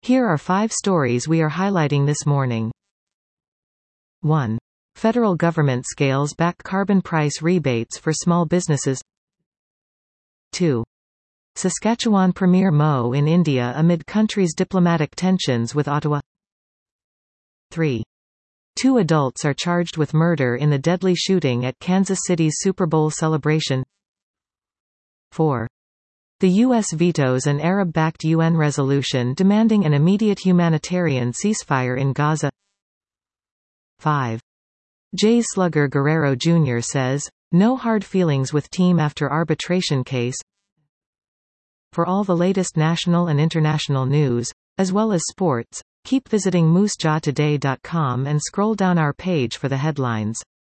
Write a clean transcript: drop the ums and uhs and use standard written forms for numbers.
Here are 5 stories we are highlighting this morning. 1. Federal government scales back carbon price rebates for small businesses. 2. Saskatchewan Premier Mo in India amid country's diplomatic tensions with Ottawa. 3. 2 adults are charged with murder in the deadly shooting at Kansas City's Super Bowl celebration. 4. The U.S. vetoes an Arab-backed UN resolution demanding an immediate humanitarian ceasefire in Gaza. 5. Jay Slugger Guerrero Jr. says, "No hard feelings with team after arbitration case." For all the latest national and international news, as well as sports, keep visiting moosejawtoday.com and scroll down our page for the headlines.